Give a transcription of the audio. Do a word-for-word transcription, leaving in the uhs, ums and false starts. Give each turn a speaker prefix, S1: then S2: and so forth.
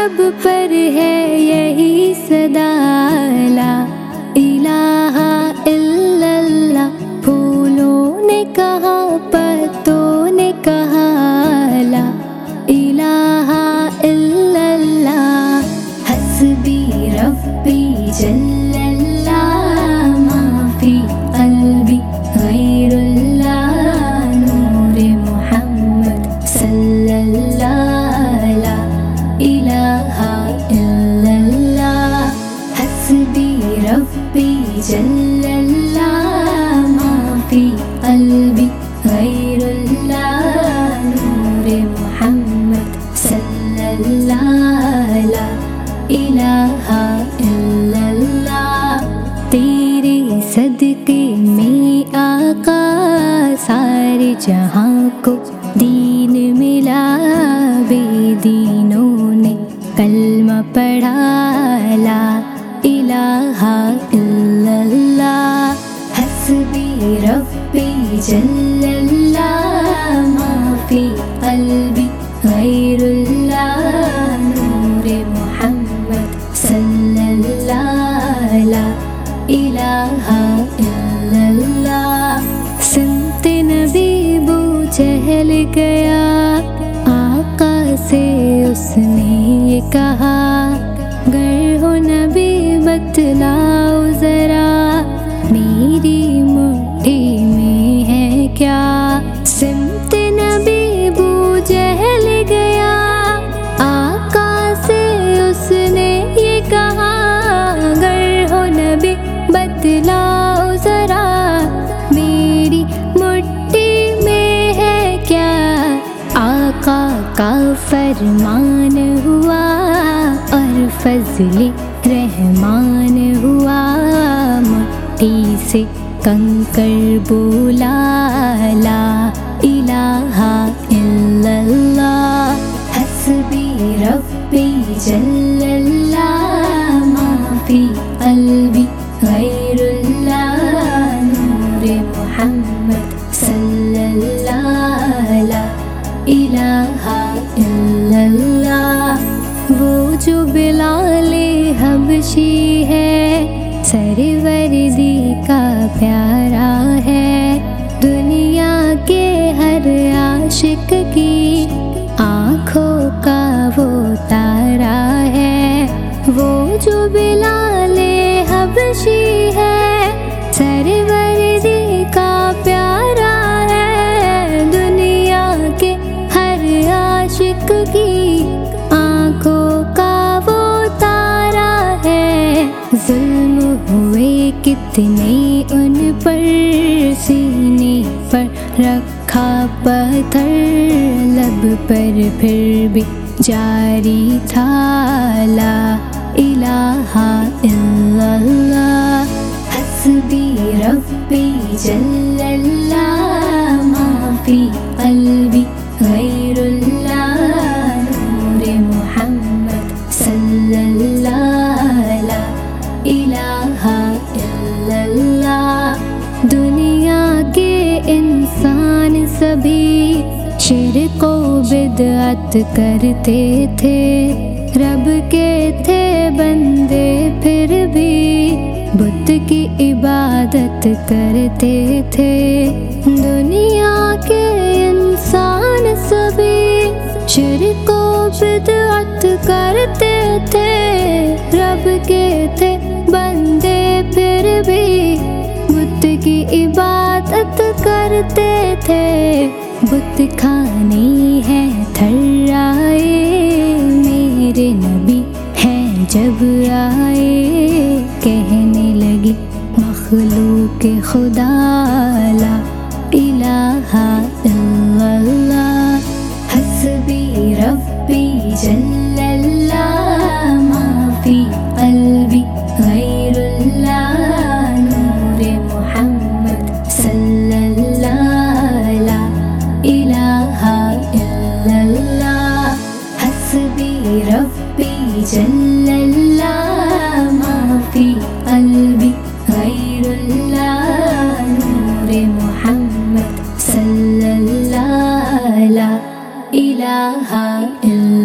S1: لب پر ہے یہی صدا لا الہ الا اللہ. پھولوں نے کہا پتوں نے کہا لا الہ الا اللہ. حسبی ربی جل اللہ ما فی قلبی غیر اللہ. نور محمد صلی اللہ لا الہ الا اللہ. حسبی ربی جل اللہ ما فی قلبی غیر اللہ. نور محمد صلی اللہ لا الہ الا اللہ. تیرے صدقے میں آقا سارے جہاں کو دین ملا. بے دینوں نے کلمہ پڑھا لا الہ الا اللہ. حسبی ربی جل اللہ ما فی قلبی غیر اللہ. نور محمد صلی اللہ لا الہ الا اللہ. سمت نبی بو چہل گیا آقا سے اس نے یہ کہا گر ہو نبی بتلاؤ ذرا میری مٹھی میں ہے کیا. سمت نبی بو چہل گیا آقا سے اس نے یہ کہا گر ہو نبی بتلاؤ ذرا میری مٹھی میں ہے کیا. آقا کا فرمان ہوا اور فضل رحمان ہوا. مٹھی سے کنکر بولا لا الہ الا اللہ. حسبی ربی جل اللہ ما فی قلبی غیر اللہ. نور محمد صلی اللہ لا الہ الا اللہ. وہ جو بلال حبشی ہے سروردی کا پیارا ہے. دنیا کے ہر عاشق کی آنکھوں کا وہ تارا ہے. وہ جو بلال حبشی ہے سروردی کا پیارا ہے. دنیا کے ہر عاشق کی آنکھوں کا وہ تارا ہے. ظلم ہوئے کتنے ان پر سینے پر رکھا پتھر. لب پر پھر بھی جاری تھا لا الہ الا اللہ. حسبی ربی جل اللہ ما فی قلبی غیر اللہ. نور محمد صلی اللہ لا الہ الا اللہ. دنیا کے انسان سبھی شرک و بدعت کرتے تھے. رب کے تھے بندے پھر بھی بت کی عبادت کرتے تھے. دنیا کے انسان سبھی شرک و بدعت کرتے تھے. رب کے تھے بندے پھر بھی بت کی عبادت کرتے تھے. بت کھانے ہیں تھرائے میرے نبی ہیں جب آئے. کہنے لگی مخلوق خدا لا الہ الا اللہ. حسبی ربی جل اللہ ما فی قلبی غیر اللہ. نور محمد صلی اللہ لا الہ الا اللہ. حسبی ربی جل اللہ ما فی قلبی غیر اللہ. نور محمد صلی اللہ لا الہ الا